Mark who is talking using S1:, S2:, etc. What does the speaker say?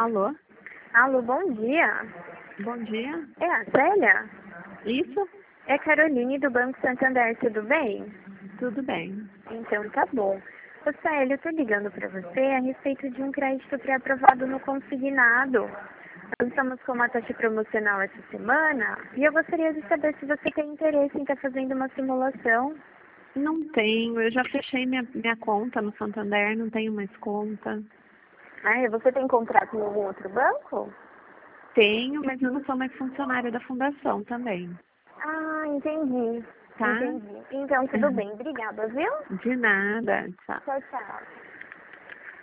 S1: Alô?
S2: Alô, bom dia.
S1: Bom dia.
S2: É a Célia?
S1: Isso?
S2: É Caroline do Banco Santander, tudo bem?
S1: Tudo bem.
S2: Então tá bom. Ô Célia, eu tô ligando pra você a respeito de um crédito pré-aprovado no consignado. Nós estamos com uma taxa promocional essa semana e eu gostaria de saber se você tem interesse em estar fazendo uma simulação.
S1: Não tenho. Eu já fechei minha conta no Santander, não tenho mais conta.
S2: Ah, você tem contrato em algum outro banco?
S1: Tenho, mas eu não sou mais funcionária da fundação também.
S2: Ah, entendi.
S1: Tá?
S2: Entendi. Então tudo bem. Obrigada, viu?
S1: De nada. Tchau.
S2: Tchau, tchau.